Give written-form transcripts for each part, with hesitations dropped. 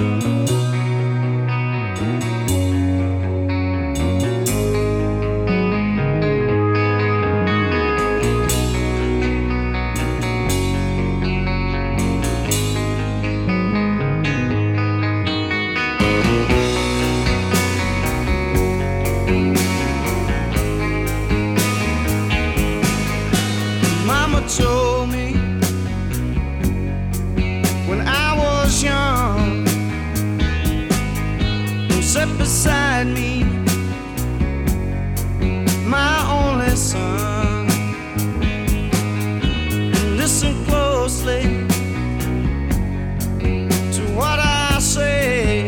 Mama told me when I was young, sit beside me, my only son, and listen closely to what I say.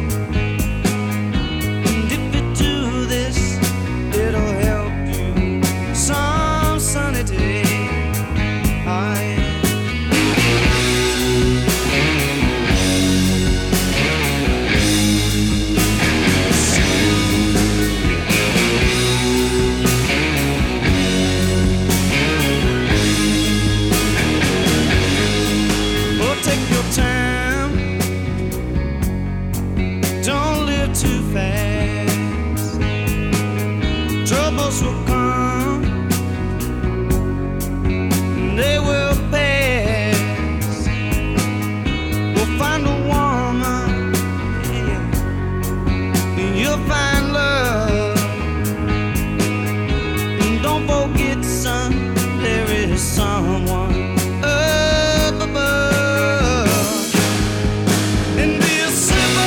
And if you do this, it'll help you some sunny day. Too fast, troubles will come, and they will pass. We'll find a woman, yeah, and you'll find love. And don't forget, son, there is someone up above. And be a simple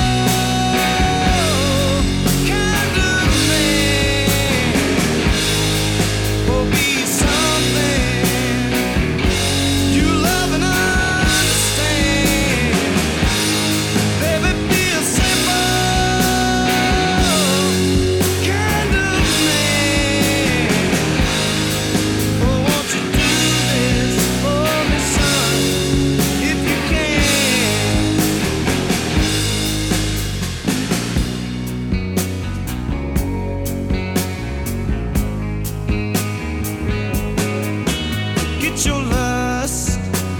your lust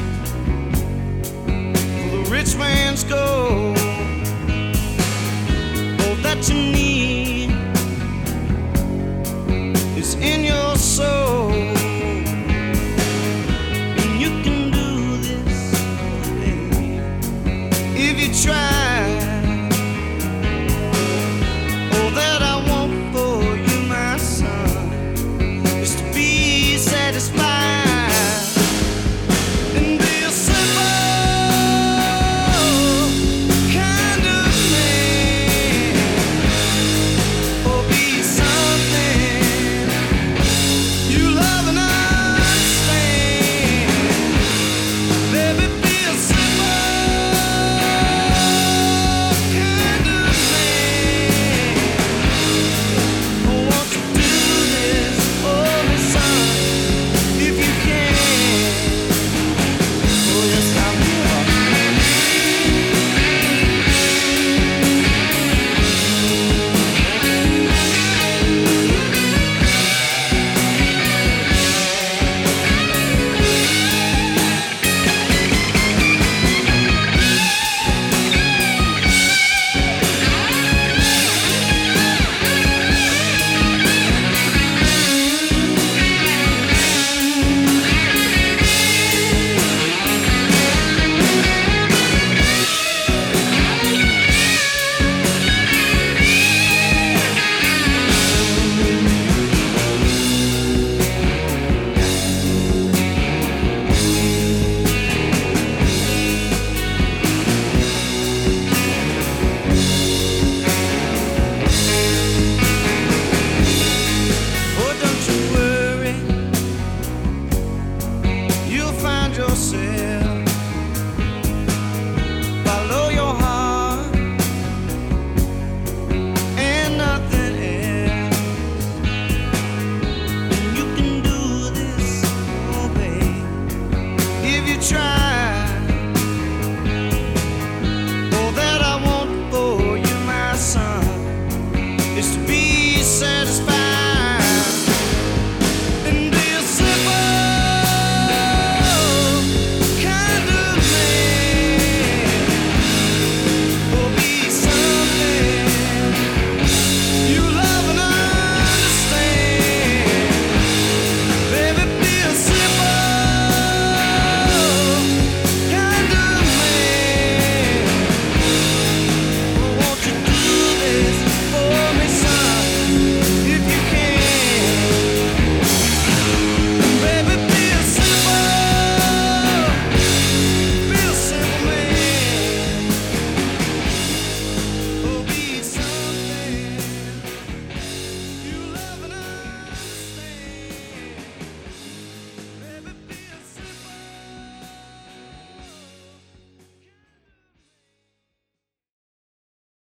for the rich man's gold. All that you need is in your soul, and you can do this, baby, if you try. All that I want for you, my son, is to be satisfied.